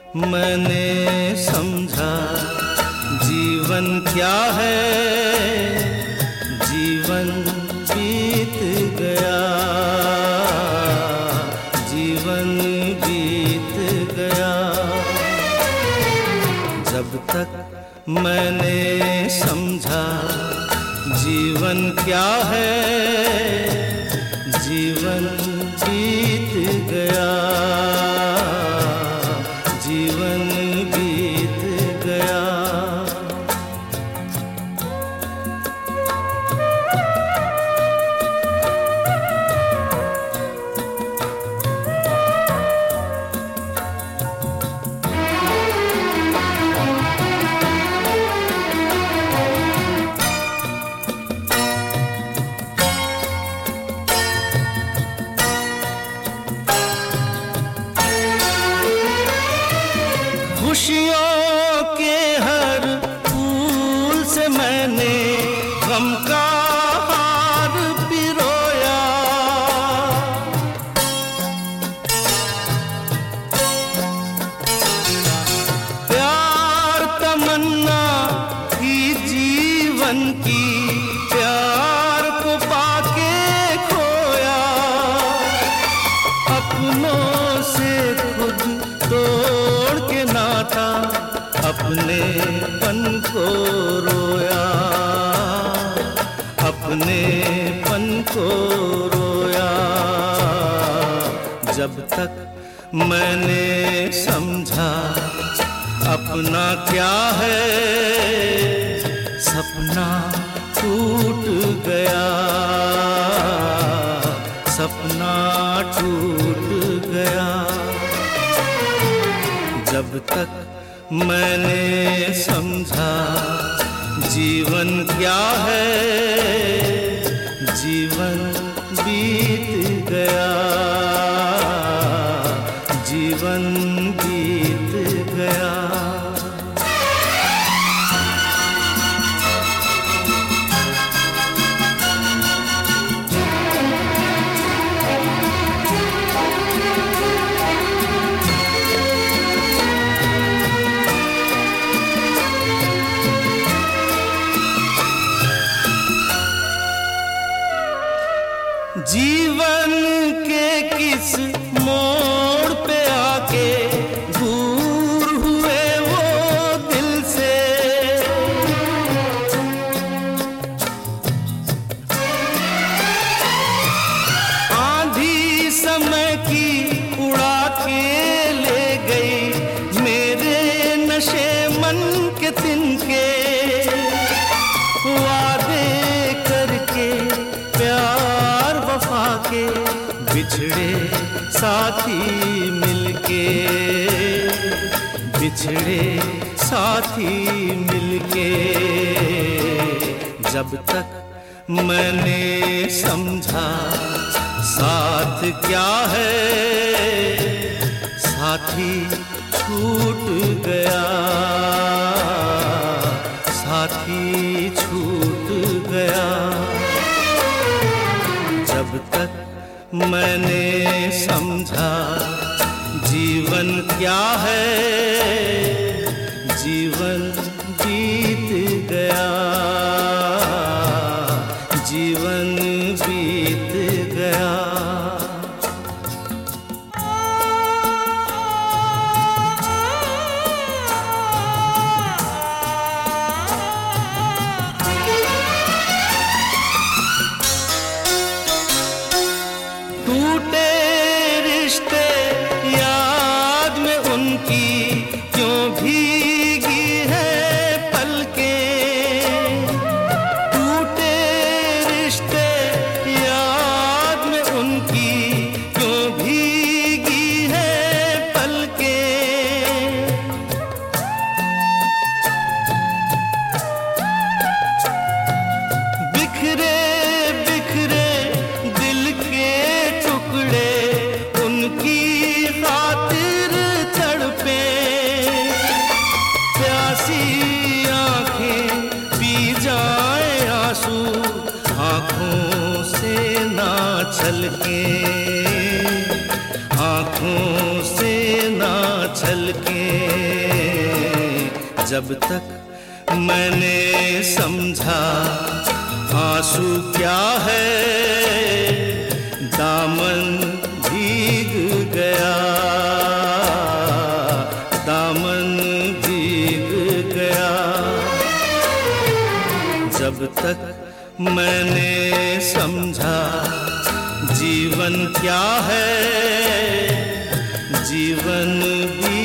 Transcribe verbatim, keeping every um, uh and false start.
मैंने समझा जीवन क्या है, जीवन बीत गया, जीवन बीत गया। जब तक मैंने समझा जीवन क्या है, जीवन बीत गया, जीवन बीत गया। खुशियों के हर फूल से मैंने गम का हार पिरोया, प्यार तमन्ना थी जीवन की, प्यार को पाके खोया, अपनों से खुद तोड़ के नाता, अपने पन को रोया, अपने पन को रोया। जब तक मैंने समझा अपना क्या है, सपना टूट गया, सपना टूट गया। जब तक मैंने समझा जीवन क्या है, जीवन बीत गया, जीवन बीत गया। जीवन के किस मोड़ पे आके दूर हुए वो दिल से, आंधी समय की उड़ा के ले गई मेरे नशे मन के तिनके, वादे करके प्यार वफा के बिछड़े साथी मिलके, बिछड़े साथी मिलके। जब तक मैंने समझा साथ क्या है, साथी छूट गया, साथी छूट गया। जब तक मैंने समझा जीवन क्या है, जीवन बीत गया, जीवन बीत गया। टूटे रिश्ते याद में उनकी क्यों भीगी है पलकें, टूटे रिश्ते याद में उनकी क्यों भीगी है पलकें। बिखरे बिखरे दिल के टुकड़े उनकी खातिर तड़पे, प्यासी आंखें पी जाए आंसू आंखों से ना छलके, आंखों से ना छलके। जब तक मैंने समझा आंसू क्या है, दामन भीग गया, दामन भीग गया। जब तक मैंने समझा जीवन क्या है, जीवन भी